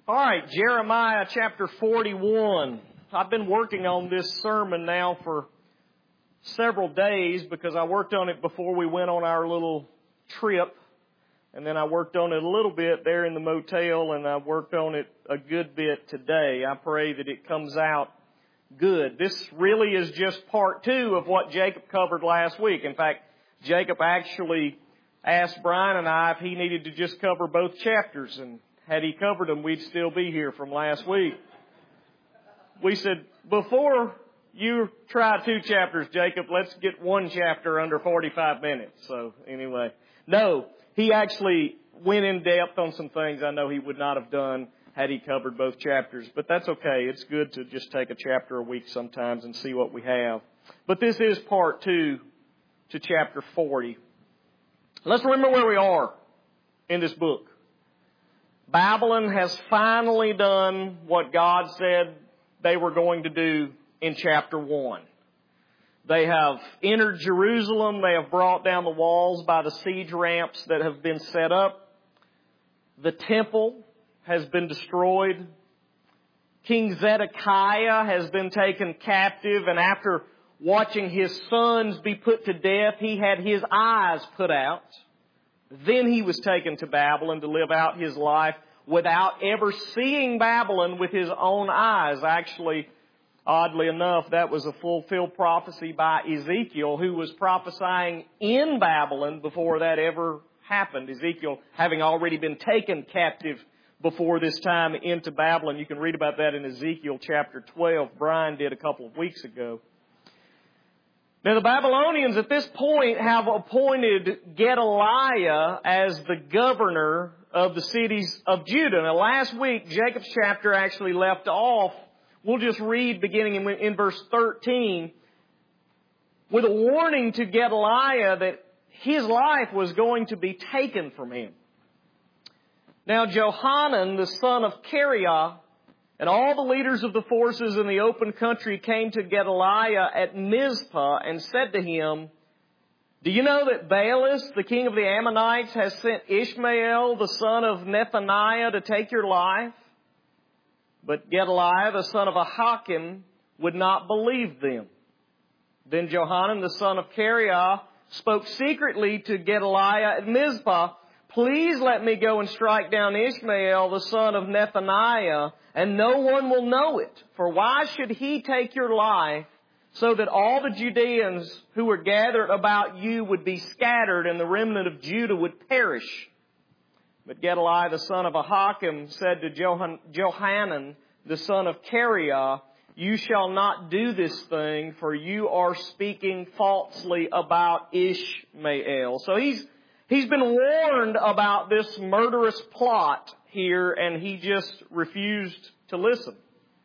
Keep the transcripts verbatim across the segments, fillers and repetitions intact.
All right, Jeremiah chapter forty-one. I've been working on this sermon now for several days because I worked on it before we went on our little trip. And then I worked on it a little bit there in the motel, and I worked on it a good bit today. I pray that it comes out good. This really is just part two of what Jacob covered last week. In fact, Jacob actually asked Brian and I if he needed to just cover both chapters, and had he covered them, we'd still be here from last week. We said, before you try two chapters, Jacob, let's get one chapter under forty-five minutes. So anyway, no, he actually went in depth on some things I know he would not have done had he covered both chapters. But that's okay. It's good to just take a chapter a week sometimes and see what we have. But this is part two to chapter forty. Let's remember where we are in this book. Babylon has finally done what God said they were going to do in chapter one. They have entered Jerusalem. They have brought down the walls by the siege ramps that have been set up. The temple has been destroyed. King Zedekiah has been taken captive, and after watching his sons be put to death, he had his eyes put out. Then he was taken to Babylon to live out his life without ever seeing Babylon with his own eyes. Actually, oddly enough, that was a fulfilled prophecy by Ezekiel, who was prophesying in Babylon before that ever happened. Ezekiel having already been taken captive before this time into Babylon. You can read about that in Ezekiel chapter twelve. Brian did a couple of weeks ago. Now, the Babylonians at this point have appointed Gedaliah as the governor of the cities of Judah. Now, last week, Jacob's chapter actually left off. We'll just read beginning in, in verse thirteen with a warning to Gedaliah that his life was going to be taken from him. Now, Johanan, the son of Kareah, and all the leaders of the forces in the open country came to Gedaliah at Mizpah and said to him, "Do you know that Baalis, the king of the Ammonites, has sent Ishmael, the son of Nethaniah, to take your life?" But Gedaliah, the son of Ahikam, would not believe them. Then Johanan, the son of Kareah, spoke secretly to Gedaliah at Mizpah, "Please let me go and strike down Ishmael, the son of Nethaniah, and no one will know it. For why should he take your life so that all the Judeans who were gathered about you would be scattered and the remnant of Judah would perish?" But Gedaliah, the son of Ahikam, said to Johanan, the son of Kareah, "You shall not do this thing, for you are speaking falsely about Ishmael." So he's He's been warned about this murderous plot here, and he just refused to listen.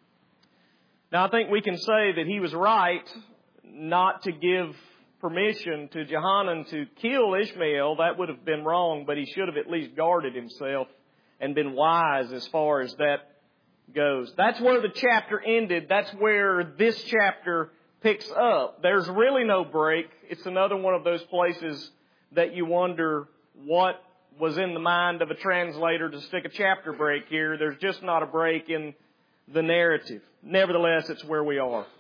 Now, I think we can say that he was right not to give permission to Johanan to kill Ishmael. That would have been wrong, but he should have at least guarded himself and been wise as far as that goes. That's where the chapter ended. That's where this chapter picks up. There's really no break. It's another one of those places that you wonder what was in the mind of a translator to stick a chapter break here. There's just not a break in the narrative. Nevertheless, it's where we are.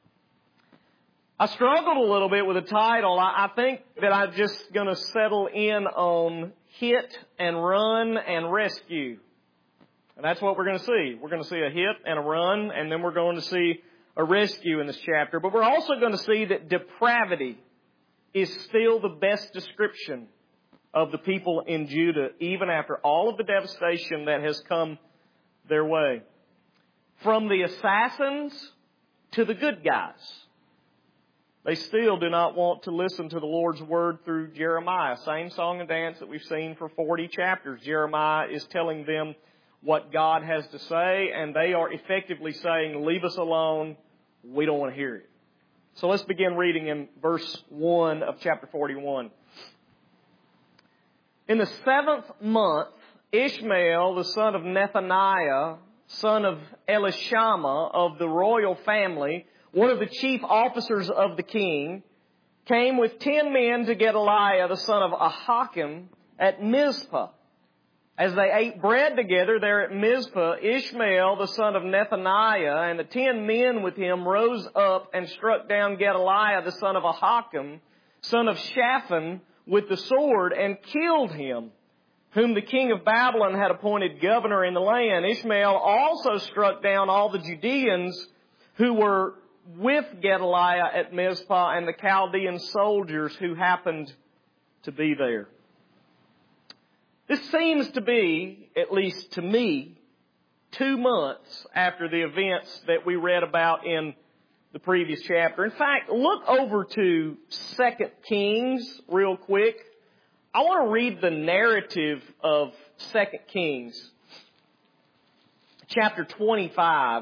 I struggled a little bit with the title. I think that I'm just going to settle in on hit and run and rescue. And that's what we're going to see. We're going to see a hit and a run, and then we're going to see a rescue in this chapter. But we're also going to see that depravity is still the best description of the people in Judah, even after all of the devastation that has come their way. From the assassins to the good guys, they still do not want to listen to the Lord's word through Jeremiah. Same song and dance that we've seen for forty chapters. Jeremiah is telling them what God has to say, and they are effectively saying, "Leave us alone. We don't want to hear it." So let's begin reading in verse one of chapter forty-one. "In the seventh month, Ishmael, the son of Nethaniah, son of Elishama of the royal family, one of the chief officers of the king, came with ten men to Gedaliah, the son of Ahikam, at Mizpah. As they ate bread together there at Mizpah, Ishmael, the son of Nethaniah, and the ten men with him rose up and struck down Gedaliah, the son of Ahikam, son of Shaphan, with the sword, and killed him, whom the king of Babylon had appointed governor in the land. Ishmael also struck down all the Judeans who were with Gedaliah at Mizpah, and the Chaldean soldiers who happened to be there. This seems to be, at least to me, two months after the events that we read about in the previous chapter. In fact, look over to Second Kings real quick. I want to read the narrative of Second Kings, chapter twenty-five.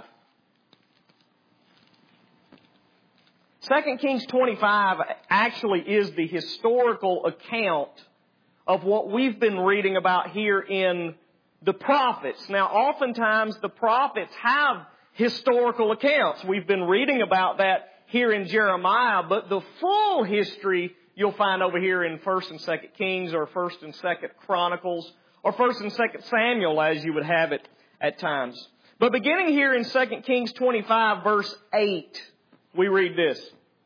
Second Kings twenty-five actually is the historical account of what we've been reading about here in the prophets. Now, oftentimes the prophets have historical accounts. We've been reading about that here in Jeremiah, but the full history you'll find over here in First and Second Kings, or First and Second Chronicles, or First and Second Samuel, as you would have it at times. But beginning here in Second Kings twenty-five, verse eight, we read this.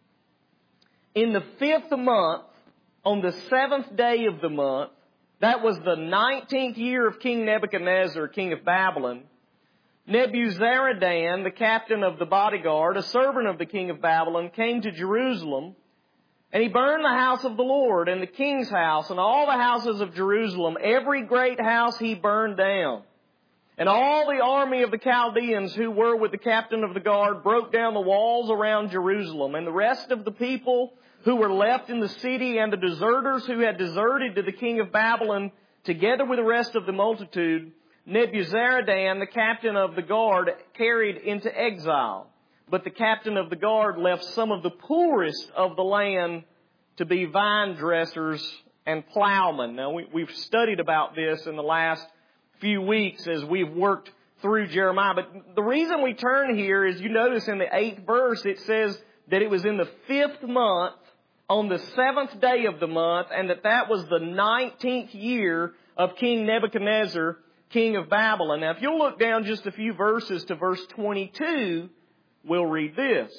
In the fifth month, on the seventh day of the month, that was the nineteenth year of King Nebuchadnezzar, king of Babylon, Nebuzaradan, the captain of the bodyguard, a servant of the king of Babylon, came to Jerusalem, and he burned the house of the Lord, and the king's house, and all the houses of Jerusalem. Every great house he burned down. And all the army of the Chaldeans who were with the captain of the guard broke down the walls around Jerusalem. And the rest of the people who were left in the city, and the deserters who had deserted to the king of Babylon, together with the rest of the multitude, Nebuzaradan, the captain of the guard, carried into exile. But the captain of the guard left some of the poorest of the land to be vine dressers and plowmen. Now, we, we've studied about this in the last few weeks as we've worked through Jeremiah. But the reason we turn here is, you notice in the eighth verse, it says that it was in the fifth month, on the seventh day of the month, and that that was the nineteenth year of King Nebuchadnezzar, king of Babylon. Now, if you'll look down just a few verses to verse twenty-two, we'll read this.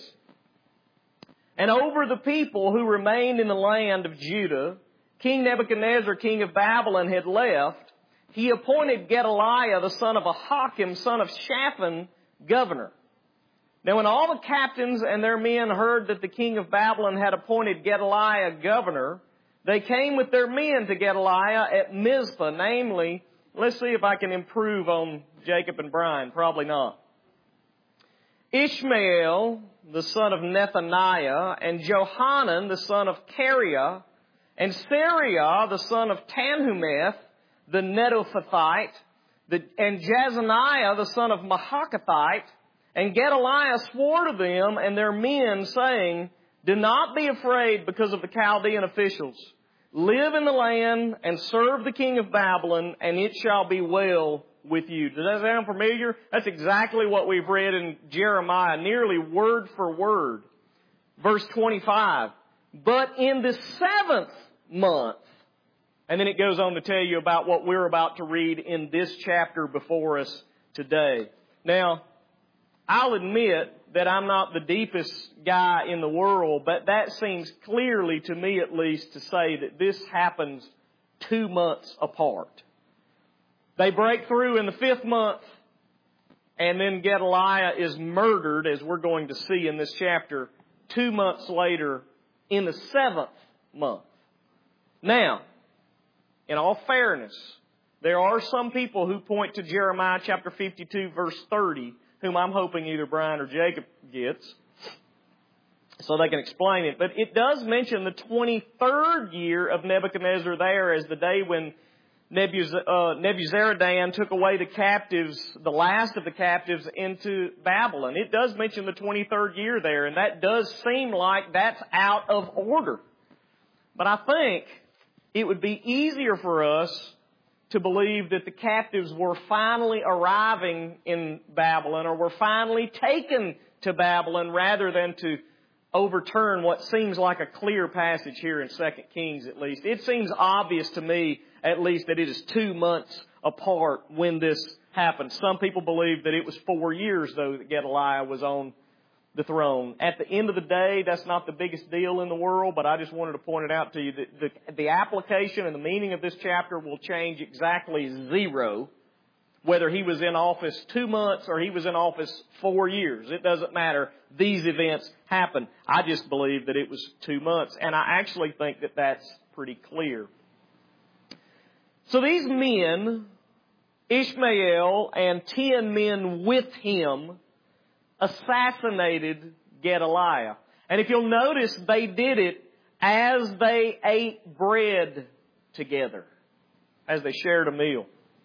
And over the people who remained in the land of Judah, King Nebuchadnezzar, king of Babylon, had left. He appointed Gedaliah, the son of Ahikam, son of Shaphan, governor. Now, when all the captains and their men heard that the king of Babylon had appointed Gedaliah governor, they came with their men to Gedaliah at Mizpah, namely, let's see if I can improve on Jacob and Brian. Probably not. Ishmael, the son of Nethaniah, and Johanan, the son of Kareah, and Sariah, the son of Tanhumeth, the Netophathite, the, and Jezaniah, the son of Mahakathite. And Gedaliah swore to them and their men, saying, do not be afraid because of the Chaldean officials. Live in the land and serve the king of Babylon, and it shall be well with you. Does that sound familiar? That's exactly what we've read in Jeremiah, nearly word for word. Verse twenty-five. But in the seventh month, and then it goes on to tell you about what we're about to read in this chapter before us today. Now, I'll admit that I'm not the deepest guy in the world, but that seems clearly to me at least to say that this happens two months apart. They break through in the fifth month, and then Gedaliah is murdered, as we're going to see in this chapter, two months later in the seventh month. Now, in all fairness, there are some people who point to Jeremiah chapter fifty-two, verse thirty, whom I'm hoping either Brian or Jacob gets, so they can explain it. But it does mention the twenty-third year of Nebuchadnezzar there as the day when Nebuz, uh, Nebuzaradan took away the captives, the last of the captives, into Babylon. It does mention the twenty-third year there, and that does seem like that's out of order. But I think it would be easier for us to believe that the captives were finally arriving in Babylon, or were finally taken to Babylon, rather than to overturn what seems like a clear passage here in Second Kings at least. It seems obvious to me at least that it is two months apart when this happened. Some people believe that it was four years, though, that Gedaliah was on the throne. At the end of the day, that's not the biggest deal in the world, but I just wanted to point it out to you that the, the application and the meaning of this chapter will change exactly zero, whether he was in office two months or he was in office four years. It doesn't matter. These events happened. I just believe that it was two months, and I actually think that that's pretty clear. So these men, Ishmael and ten men with him, assassinated Gedaliah. And if you'll notice, they did it as they ate bread together, as they shared a meal.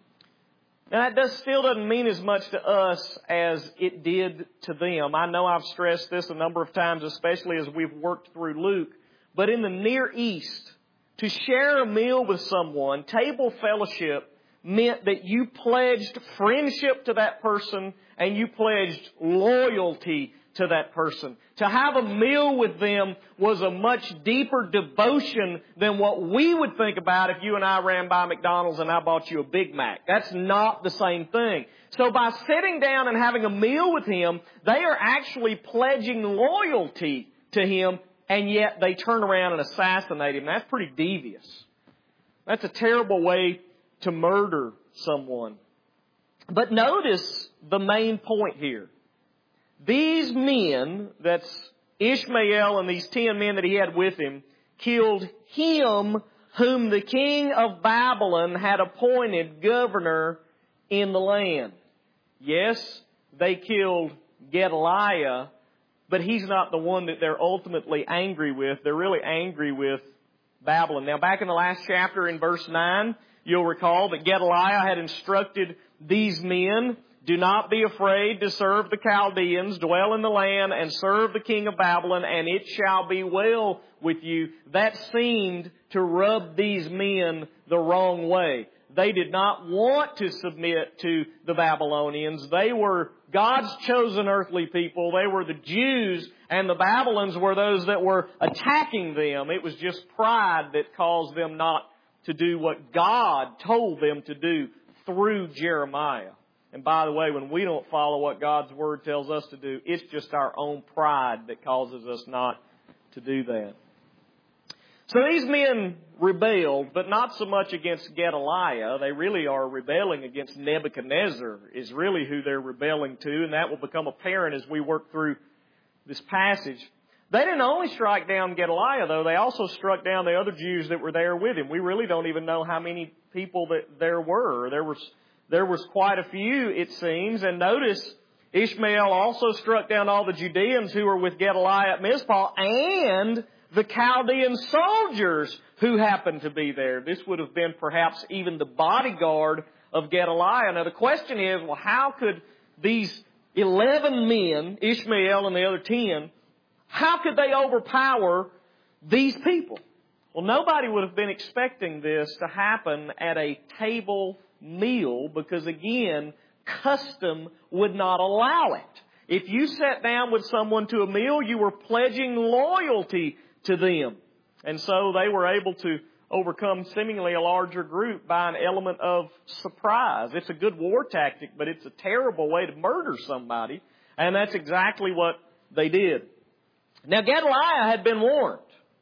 Now that does, still doesn't mean as much to us as it did to them. I know I've stressed this a number of times, especially as we've worked through Luke. But in the Near East, to share a meal with someone, table fellowship, meant that you pledged friendship to that person and you pledged loyalty to that person. To have a meal with them was a much deeper devotion than what we would think about if you and I ran by McDonald's and I bought you a Big Mac. That's not the same thing. So by sitting down and having a meal with him, they are actually pledging loyalty to him, and yet they turn around and assassinate him. That's pretty devious. That's a terrible way to murder someone. But notice the main point here. These men, that's Ishmael and these ten men that he had with him, killed him whom the king of Babylon had appointed governor in the land. Yes, they killed Gedaliah, but he's not the one that they're ultimately angry with. They're really angry with Babylon. Now, back in the last chapter in verse nine, you'll recall that Gedaliah had instructed these men, do not be afraid to serve the Chaldeans, dwell in the land, and serve the king of Babylon, and it shall be well with you. That seemed to rub these men the wrong way. They did not want to submit to the Babylonians. They were God's chosen earthly people. They were the Jews, and the Babylons were those that were attacking them. It was just pride that caused them not to do what God told them to do through Jeremiah. And by the way, when we don't follow what God's Word tells us to do, it's just our own pride that causes us not to do that. So these men rebelled, but not so much against Gedaliah. They really are rebelling against Nebuchadnezzar, is really who they're rebelling to, and that will become apparent as we work through this passage. They didn't only strike down Gedaliah, though. They also struck down the other Jews that were there with him. We really don't even know how many people that there were. There was There was quite a few, it seems. And notice, Ishmael also struck down all the Judeans who were with Gedaliah at Mizpah and the Chaldean soldiers who happened to be there. This would have been perhaps even the bodyguard of Gedaliah. Now the question is, well, how could these eleven men, Ishmael and the other ten, how could they overpower these people? Well, nobody would have been expecting this to happen at a table meal because, again, custom would not allow it. If you sat down with someone to a meal, you were pledging loyalty to them. And so they were able to overcome seemingly a larger group by an element of surprise. It's a good war tactic, but it's a terrible way to murder somebody. And that's exactly what they did. Now, Gedaliah had been warned.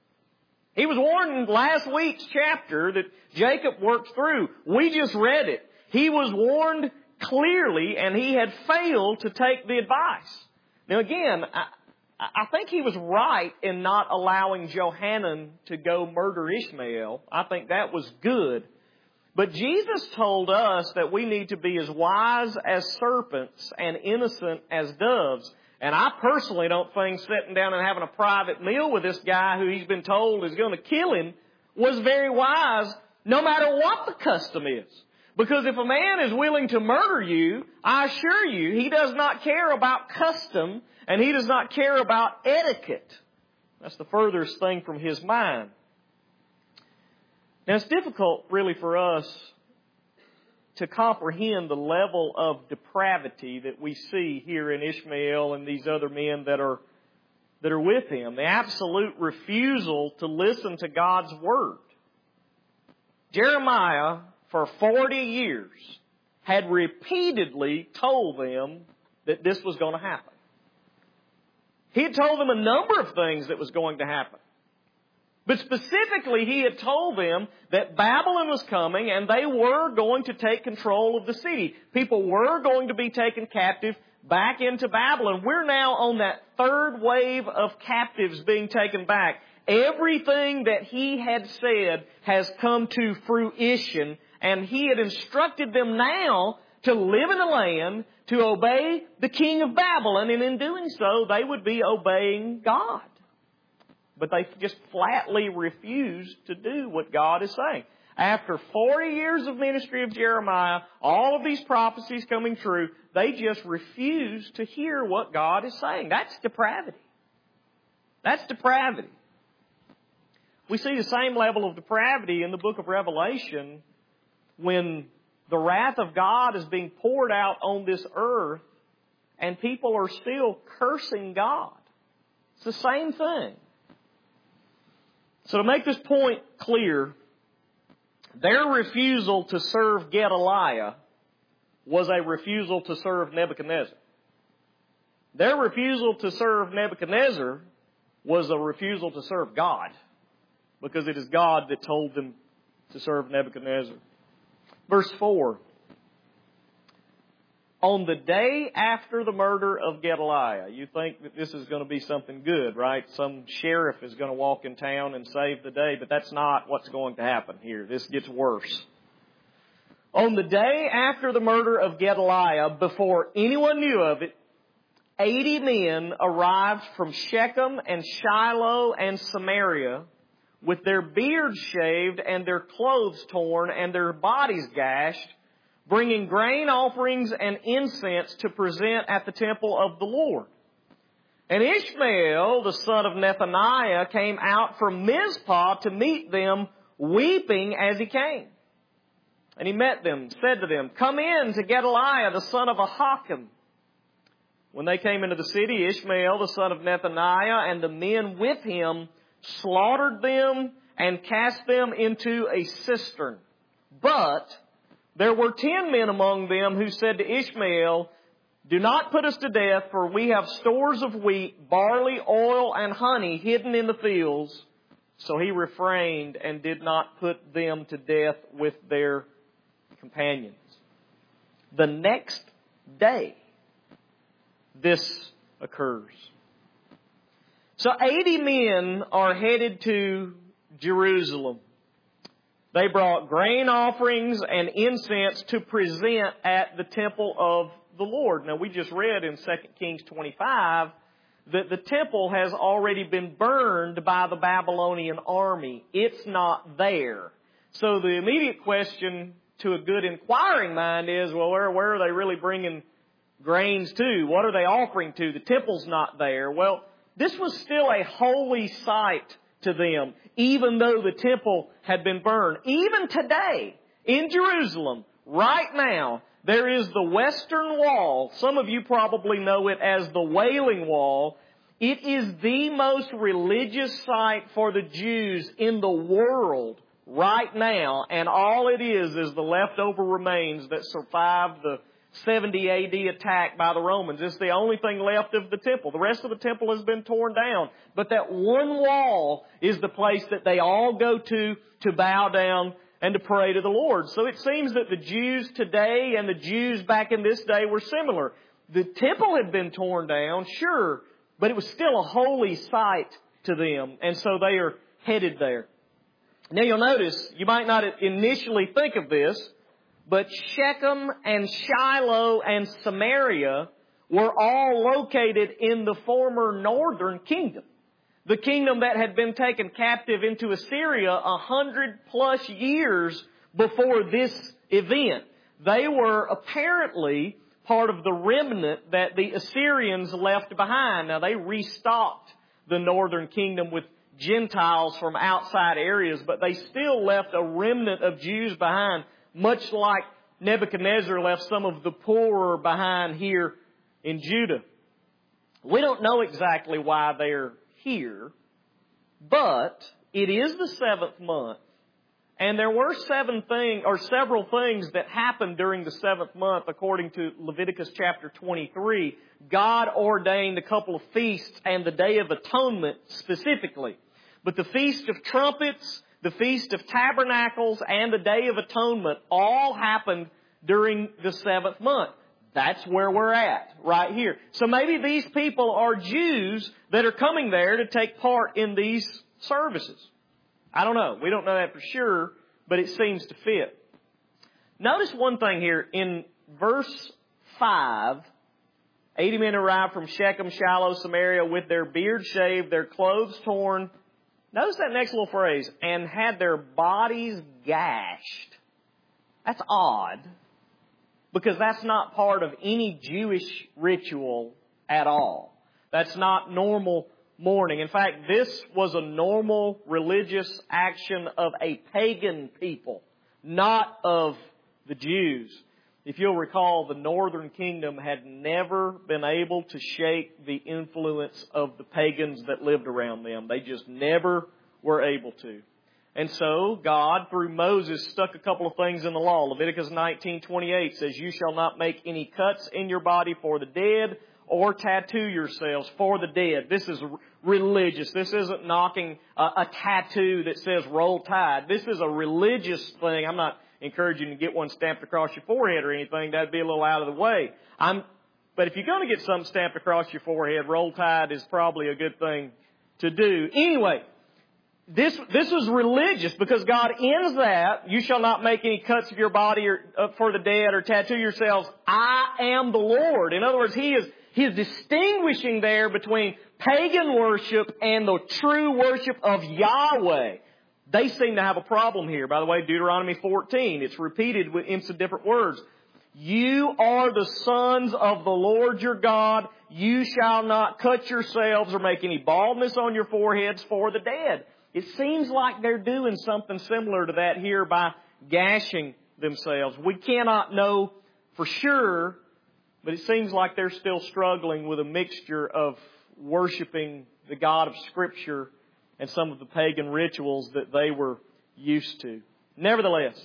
He was warned in last week's chapter that Jacob worked through. We just read it. He was warned clearly, and he had failed to take the advice. Now again, I, I think he was right in not allowing Johanan to go murder Ishmael. I think that was good. But Jesus told us that we need to be as wise as serpents and innocent as doves. And I personally don't think sitting down and having a private meal with this guy who he's been told is going to kill him was very wise, no matter what the custom is. Because if a man is willing to murder you, I assure you, he does not care about custom and he does not care about etiquette. That's the furthest thing from his mind. Now, it's difficult really for us to comprehend the level of depravity that we see here in Ishmael and these other men that are that are with him. The absolute refusal to listen to God's Word. Jeremiah for forty years, had repeatedly told them that this was going to happen. He had told them a number of things that was going to happen. But specifically, he had told them that Babylon was coming and they were going to take control of the city. People were going to be taken captive back into Babylon. We're now on that third wave of captives being taken back. Everything that he had said has come to fruition, and he had instructed them now to live in the land, to obey the king of Babylon, and in doing so, they would be obeying God. But they just flatly refused to do what God is saying. After forty years of ministry of Jeremiah, all of these prophecies coming true, they just refused to hear what God is saying. That's depravity. That's depravity. We see the same level of depravity in the book of Revelation when the wrath of God is being poured out on this earth and people are still cursing God. It's the same thing. So to make this point clear, their refusal to serve Gedaliah was a refusal to serve Nebuchadnezzar. Their refusal to serve Nebuchadnezzar was a refusal to serve God, because it is God that told them to serve Nebuchadnezzar. Verse four. On the day after the murder of Gedaliah, you think that this is going to be something good, right? Some sheriff is going to walk in town and save the day, but that's not what's going to happen here. This gets worse. On the day after the murder of Gedaliah, before anyone knew of it, eighty men arrived from Shechem and Shiloh and Samaria with their beards shaved and their clothes torn and their bodies gashed, bringing grain offerings and incense to present at the temple of the Lord. And Ishmael, the son of Nethaniah, came out from Mizpah to meet them, weeping as he came. And he met them, said to them, "Come in to Gedaliah, the son of Ahikam." When they came into the city, Ishmael, the son of Nethaniah, and the men with him slaughtered them and cast them into a cistern. But there were ten men among them who said to Ishmael, "Do not put us to death, for we have stores of wheat, barley, oil, and honey hidden in the fields." So he refrained and did not put them to death with their companions. The next day, this occurs. So eighty men are headed to Jerusalem. They brought grain offerings and incense to present at the temple of the Lord. Now, we just read in Second Kings twenty-five that the temple has already been burned by the Babylonian army. It's not there. So the immediate question to a good inquiring mind is, well, where, where are they really bringing grains to? What are they offering to? The temple's not there. Well, this was still a holy site to them, even though the temple had been burned. Even today, in Jerusalem, right now, there is the Western Wall. Some of you probably know it as the Wailing Wall. It is the most religious site for the Jews in the world right now, and all it is is the leftover remains that survived the seventy A D attack by the Romans. It's the only thing left of the temple. The rest of the temple has been torn down. But that one wall is the place that they all go to to bow down and to pray to the Lord. So it seems that the Jews today and the Jews back in this day were similar. The temple had been torn down, sure, but it was still a holy site to them. And so they are headed there. Now you'll notice, you might not initially think of this, but Shechem and Shiloh and Samaria were all located in the former northern kingdom. The kingdom that had been taken captive into Assyria a hundred plus years before this event. They were apparently part of the remnant that the Assyrians left behind. Now they restocked the northern kingdom with Gentiles from outside areas, but they still left a remnant of Jews behind, much like Nebuchadnezzar left some of the poorer behind here in Judah. We don't know exactly why they're here, but it is the seventh month, And there were seven things, or several things that happened during the seventh month, according to Leviticus chapter twenty-three. God ordained a couple of feasts and the Day of Atonement specifically. But the Feast of Trumpets, the Feast of Tabernacles, and the Day of Atonement all happened during the seventh month. That's where we're at, right here. So maybe these people are Jews that are coming there to take part in these services. I don't know. We don't know that for sure, but it seems to fit. Notice one thing here. In verse five, eighty men arrived from Shechem, Shiloh, Samaria with their beards shaved, their clothes torn. Notice that next little phrase, and had their bodies gashed. That's odd, because that's not part of any Jewish ritual at all. That's not normal mourning. In fact, this was a normal religious action of a pagan people, not of the Jews. If you'll recall, the northern kingdom had never been able to shake the influence of the pagans that lived around them. They just never were able to. And so God, through Moses, stuck a couple of things in the law. Leviticus nineteen twenty-eight says, "You shall not make any cuts in your body for the dead, or tattoo yourselves for the dead." This is religious. This isn't knocking a, a tattoo that says "Roll Tide." This is a religious thing. I'm not encouraging you to get one stamped across your forehead or anything. That'd be a little out of the way. I'm, but if you're going to get something stamped across your forehead, Roll Tide is probably a good thing to do. Anyway, This, this was religious because God ends that, "You shall not make any cuts of your body or, uh, for the dead or tattoo yourselves. I am the Lord." In other words, He is, He is distinguishing there between pagan worship and the true worship of Yahweh. They seem to have a problem here. By the way, Deuteronomy fourteen, it's repeated in some different words. "You are the sons of the Lord your God. You shall not cut yourselves or make any baldness on your foreheads for the dead." It seems like they're doing something similar to that here by gashing themselves. We cannot know for sure, but it seems like they're still struggling with a mixture of worshiping the God of Scripture and some of the pagan rituals that they were used to. Nevertheless,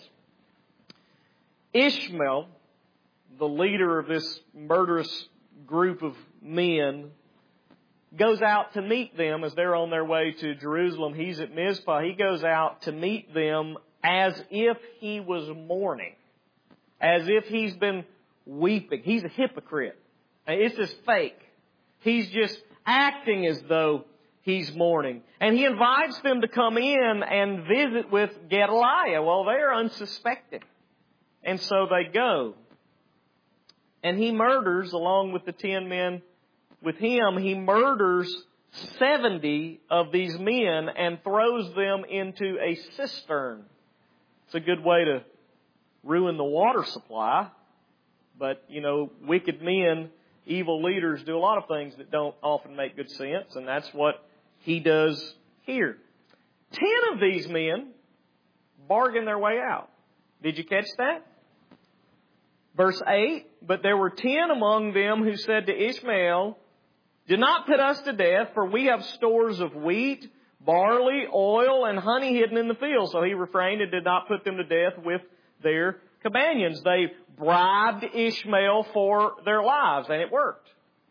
Ishmael, the leader of this murderous group of men, goes out to meet them as they're on their way to Jerusalem. He's at Mizpah. He goes out to meet them as if he was mourning, as if he's been weeping. He's a hypocrite. It's just fake. He's just acting as though he's mourning. And he invites them to come in and visit with Gedaliah. Well, they're unsuspecting. And so they go. And he murders, along with the ten men with him, he murders seventy of these men and throws them into a cistern. It's a good way to ruin the water supply. But, you know, wicked men, evil leaders do a lot of things that don't often make good sense. And that's what he does here. Ten of these men bargain their way out. Did you catch that? Verse eight, "But there were ten among them who said to Ishmael, 'Do not put us to death, for we have stores of wheat, barley, oil, and honey hidden in the field.' So he refrained and did not put them to death with their companions." They bribed Ishmael for their lives, and it worked.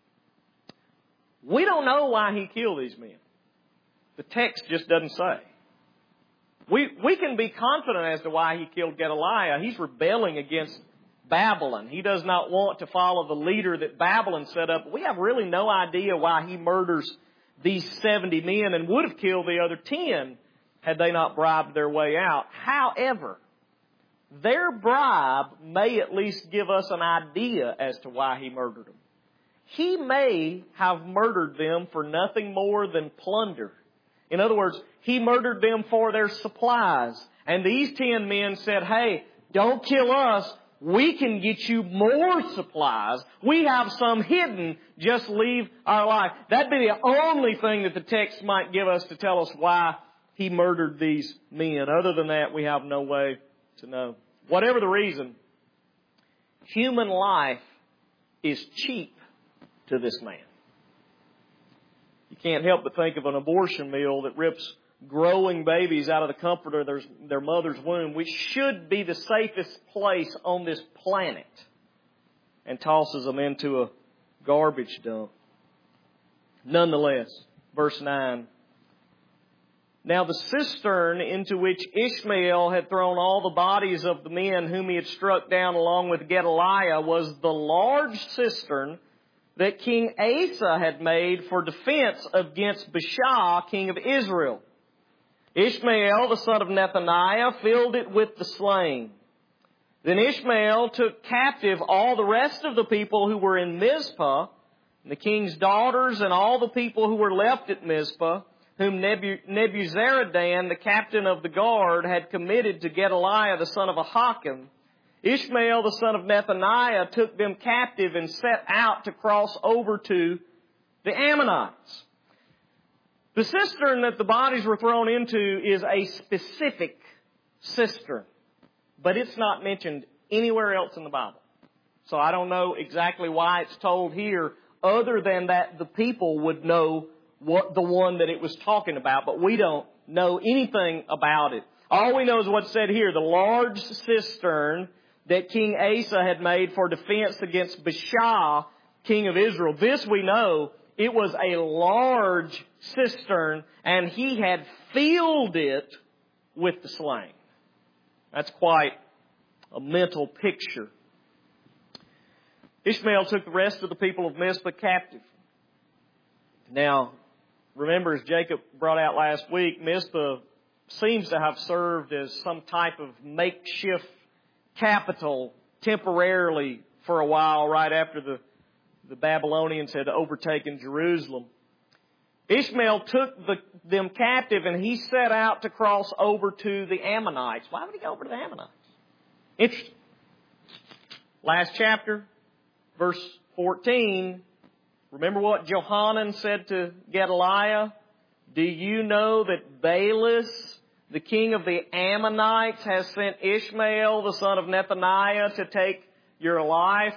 We don't know why he killed these men. The text just doesn't say. We, we can be confident as to why he killed Gedaliah. He's rebelling against Babylon. He does not want to follow the leader that Babylon set up. We have really no idea why he murders these seventy men and would have killed the other ten had they not bribed their way out. However, their bribe may at least give us an idea as to why he murdered them. He may have murdered them for nothing more than plunder. In other words, he murdered them for their supplies. And these ten men said, "Hey, don't kill us. We can get you more supplies. We have some hidden. Just leave our life." That'd be the only thing that the text might give us to tell us why he murdered these men. Other than that, we have no way to know. Whatever the reason, human life is cheap to this man. You can't help but think of an abortion mill that rips growing babies out of the comfort of their, their mother's womb, which should be the safest place on this planet, and tosses them into a garbage dump. Nonetheless, verse nine. Now the cistern into which Ishmael had thrown all the bodies of the men whom he had struck down along with Gedaliah was the large cistern that King Asa had made for defense against Baasha, king of Israel. Ishmael, the son of Nethaniah, filled it with the slain. Then Ishmael took captive all the rest of the people who were in Mizpah, and the king's daughters and all the people who were left at Mizpah, whom Nebuzaradan, the captain of the guard, had committed to Gedaliah, the son of Ahikam. Ishmael, the son of Nethaniah, took them captive and set out to cross over to the Ammonites. The cistern that the bodies were thrown into is a specific cistern, but it's not mentioned anywhere else in the Bible. So I don't know exactly why it's told here, other than that the people would know what the one that it was talking about, but we don't know anything about it. All we know is what's said here, the large cistern that King Asa had made for defense against Baasha, king of Israel. This we know, it was a large cistern, and he had filled it with the slain. That's quite a mental picture. Ishmael took the rest of the people of Mizpah captive. Now, remember, as Jacob brought out last week, Mizpah seems to have served as some type of makeshift capital temporarily for a while right after the, the Babylonians had overtaken Jerusalem. Ishmael took the, them captive and he set out to cross over to the Ammonites. Why would he go over to the Ammonites? Interesting. Last chapter, verse fourteen. Remember what Johanan said to Gedaliah? Do you know that Baalis, the king of the Ammonites, has sent Ishmael, the son of Nethaniah, to take your life?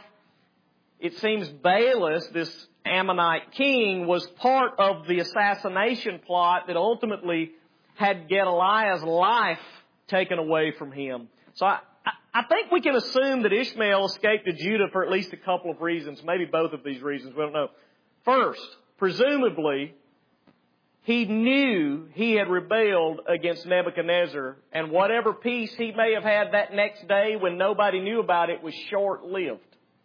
It seems Baalis, this Ammonite king, was part of the assassination plot that ultimately had Gedaliah's life taken away from him. So I, I think we can assume that Ishmael escaped to Judah for at least a couple of reasons, maybe both of these reasons, we don't know. First, presumably, he knew he had rebelled against Nebuchadnezzar, and whatever peace he may have had that next day when nobody knew about it was short-lived.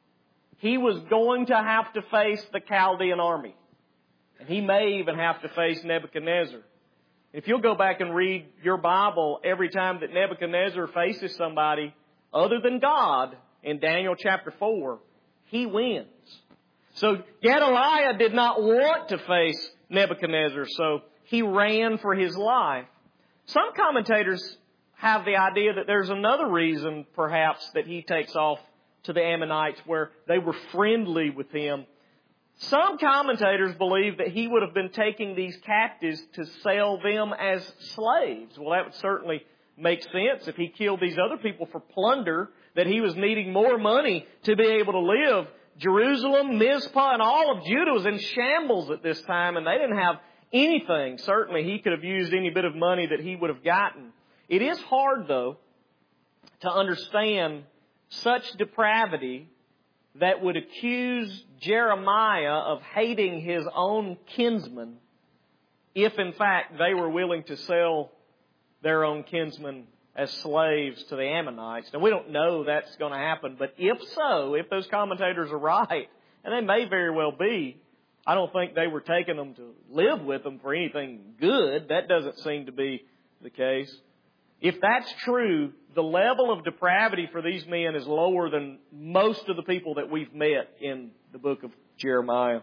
He was going to have to face the Chaldean army, and he may even have to face Nebuchadnezzar. If you'll go back and read your Bible, every time that Nebuchadnezzar faces somebody other than God in Daniel chapter four, he wins. So Gedaliah did not want to face Nebuchadnezzar, so he ran for his life. Some commentators have the idea that there's another reason, perhaps, that he takes off to the Ammonites where they were friendly with him. Some commentators believe that he would have been taking these captives to sell them as slaves. Well, that would certainly make sense if he killed these other people for plunder, that he was needing more money to be able to live. Jerusalem, Mizpah, and all of Judah was in shambles at this time, and they didn't have anything. Certainly, he could have used any bit of money that he would have gotten. It is hard, though, to understand such depravity that would accuse Jeremiah of hating his own kinsmen if, in fact, they were willing to sell their own kinsmen as slaves to the Ammonites. Now, we don't know that's going to happen, but if so, if those commentators are right, and they may very well be, I don't think they were taking them to live with them for anything good. That doesn't seem to be the case. If that's true, the level of depravity for these men is lower than most of the people that we've met in the book of Jeremiah.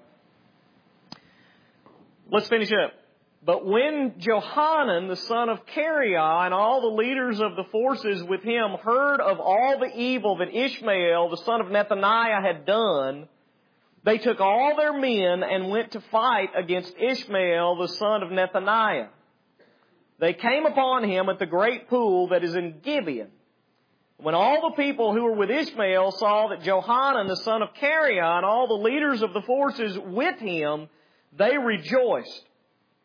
Let's finish up. But when Johanan, the son of Kareah, and all the leaders of the forces with him heard of all the evil that Ishmael, the son of Nethaniah, had done, they took all their men and went to fight against Ishmael, the son of Nethaniah. They came upon him at the great pool that is in Gibeon. When all the people who were with Ishmael saw that Johanan, the son of Kareah, and all the leaders of the forces with him, they rejoiced.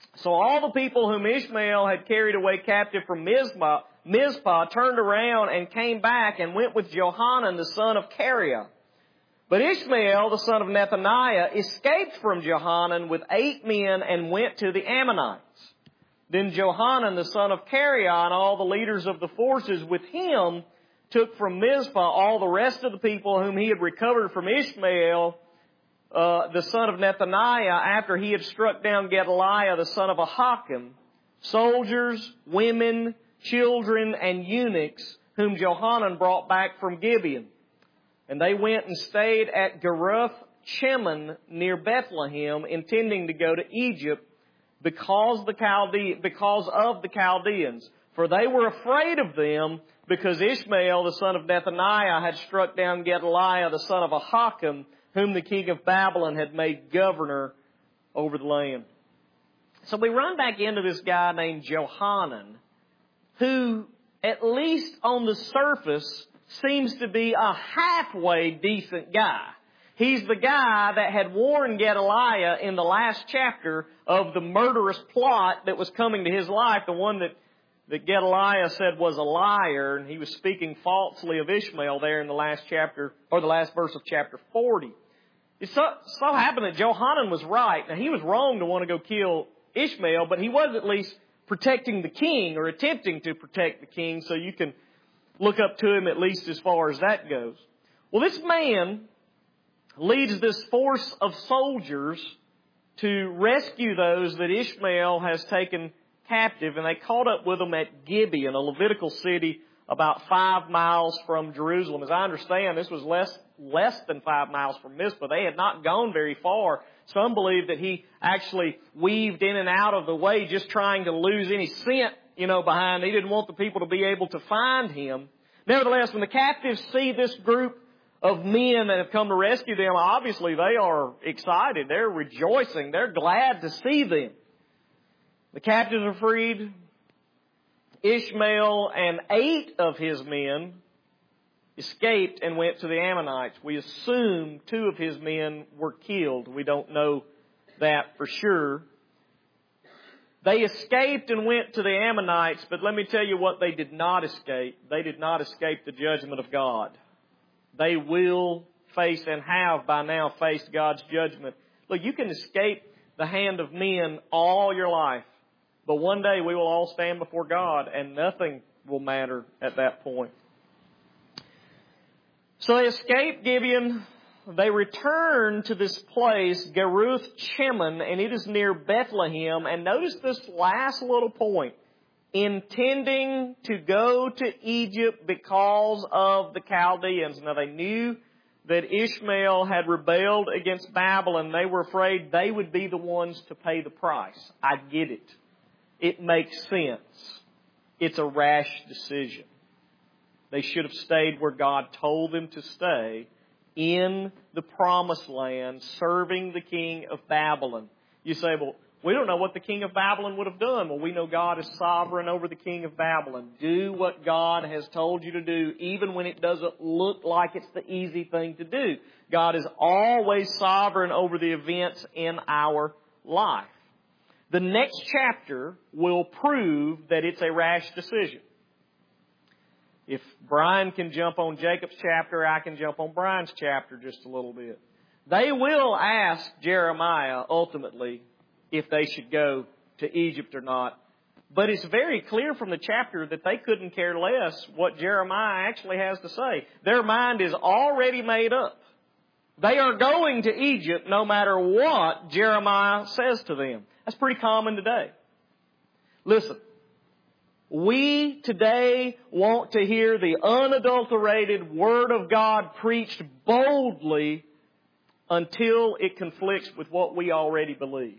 So all the people whom Ishmael had carried away captive from Mizpah, Mizpah turned around and came back and went with Johanan the son of Kareah. But Ishmael the son of Nethaniah escaped from Johanan with eight men and went to the Ammonites. Then Johanan the son of Kareah and all the leaders of the forces with him took from Mizpah all the rest of the people whom he had recovered from Ishmael, uh, the son of Nethaniah, after he had struck down Gedaliah the son of Ahikam, soldiers, women, children, and eunuchs, whom Johanan brought back from Gibeon. And they went and stayed at Geruth Cheman near Bethlehem, intending to go to Egypt because the Chalde- because of the Chaldeans. For they were afraid of them, because Ishmael, the son of Nethaniah, had struck down Gedaliah, the son of Ahikam, whom the king of Babylon had made governor over the land. So we run back into this guy named Johanan, who, at least on the surface, seems to be a halfway decent guy. He's the guy that had warned Gedaliah in the last chapter of the murderous plot that was coming to his life, the one that, that Gedaliah said was a liar, and he was speaking falsely of Ishmael there in the last chapter, or the last verse of chapter forty. It so, so happened that Johanan was right. Now, he was wrong to want to go kill Ishmael, but he was at least protecting the king, or attempting to protect the king, so you can look up to him at least as far as that goes. Well, this man leads this force of soldiers to rescue those that Ishmael has taken captive, and they caught up with them at Gibeon, a Levitical city about five miles from Jerusalem. As I understand, this was less less than five miles from Mizpah. They had not gone very far. Some believe that he actually weaved in and out of the way, just trying to lose any scent, you know, behind. He didn't want the people to be able to find him. Nevertheless, when the captives see this group of men that have come to rescue them, obviously they are excited. They're rejoicing. They're glad to see them. The captives are freed. Ishmael and eight of his men escaped and went to the Ammonites. We assume two of his men were killed. We don't know that for sure. They escaped and went to the Ammonites, but let me tell you what they did not escape. They did not escape the judgment of God. They will face and have by now faced God's judgment. Look, you can escape the hand of men all your life, but one day we will all stand before God and nothing will matter at that point. So they escaped Gibeon. They returned to this place, Geruth Cheman, and it is near Bethlehem. And notice this last little point. Intending to go to Egypt because of the Chaldeans. Now they knew that Ishmael had rebelled against Babylon. They were afraid they would be the ones to pay the price. I get it. It makes sense. It's a rash decision. They should have stayed where God told them to stay, in the promised land, serving the king of Babylon. You say, well, we don't know what the king of Babylon would have done. Well, we know God is sovereign over the king of Babylon. Do what God has told you to do, even when it doesn't look like it's the easy thing to do. God is always sovereign over the events in our life. The next chapter will prove that it's a rash decision. If Brian can jump on Jacob's chapter, I can jump on Brian's chapter just a little bit. They will ask Jeremiah, ultimately, if they should go to Egypt or not. But it's very clear from the chapter that they couldn't care less what Jeremiah actually has to say. Their mind is already made up. They are going to Egypt no matter what Jeremiah says to them. That's pretty common today. Listen. We today want to hear the unadulterated Word of God preached boldly until it conflicts with what we already believe.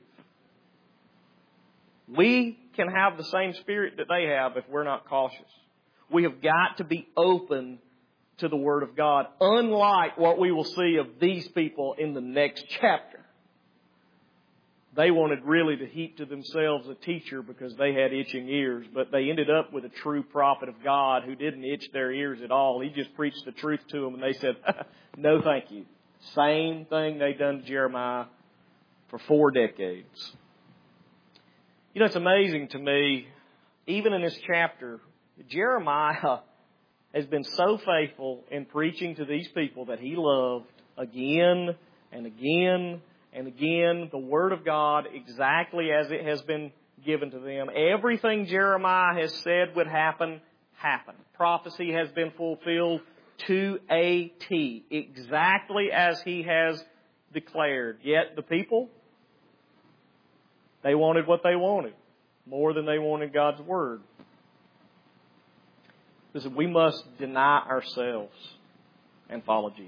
We can have the same spirit that they have if we're not cautious. We have got to be open to the Word of God, unlike what we will see of these people in the next chapter. They wanted really to heap to themselves a teacher because they had itching ears, but they ended up with a true prophet of God who didn't itch their ears at all. He just preached the truth to them, and they said, no thank you. Same thing they'd done to Jeremiah for four decades. You know, it's amazing to me, even in this chapter, Jeremiah has been so faithful in preaching to these people that he loved again and again and again the Word of God exactly as it has been given to them. Everything Jeremiah has said would happen, happened. Prophecy has been fulfilled to a T, exactly as he has declared. Yet the people, they wanted what they wanted, more than they wanted God's Word. Listen, we must deny ourselves and follow Jesus.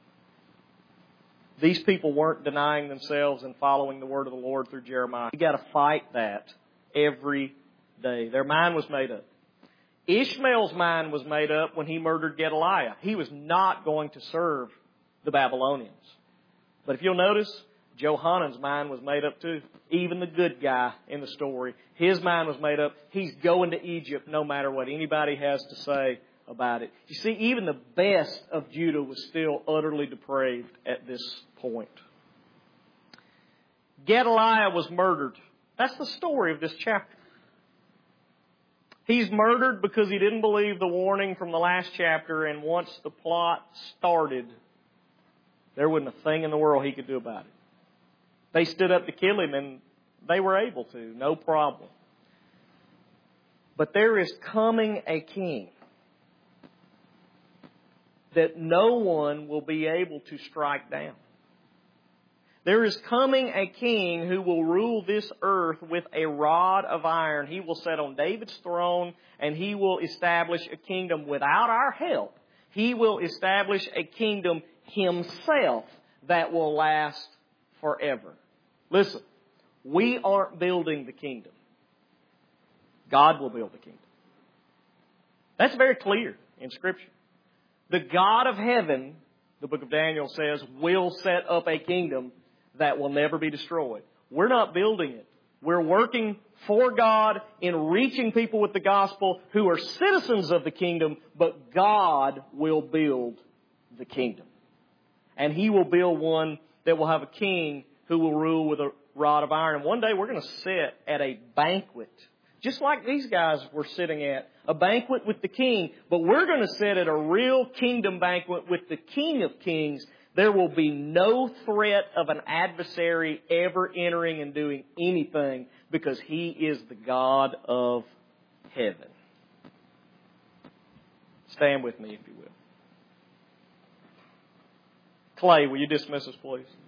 These people weren't denying themselves and following the Word of the Lord through Jeremiah. You've got to fight that every day. Their mind was made up. Ishmael's mind was made up when he murdered Gedaliah. He was not going to serve the Babylonians. But if you'll notice, Johanan's mind was made up too. Even the good guy in the story, his mind was made up. He's going to Egypt no matter what anybody has to say about it. You see, even the best of Judah was still utterly depraved at this point. Gedaliah was murdered. That's the story of this chapter. He's murdered because he didn't believe the warning from the last chapter, and once the plot started, there wasn't a thing in the world he could do about it. They stood up to kill him, and they were able to, no problem. But there is coming a king that no one will be able to strike down. There is coming a king who will rule this earth with a rod of iron. He will sit on David's throne, and he will establish a kingdom without our help. He will establish a kingdom himself that will last forever. Listen, we aren't building the kingdom. God will build the kingdom. That's very clear in Scripture. The God of heaven, the book of Daniel says, will set up a kingdom that will never be destroyed. We're not building it. We're working for God in reaching people with the gospel who are citizens of the kingdom, but God will build the kingdom. And He will build one that will have a king who will rule with a rod of iron. And one day we're going to sit at a banquet, just like these guys were sitting at, a banquet with the king. But we're going to sit at a real kingdom banquet with the King of Kings. There will be no threat of an adversary ever entering and doing anything because He is the God of heaven. Stand with me if you will. Clay, will you dismiss us, please?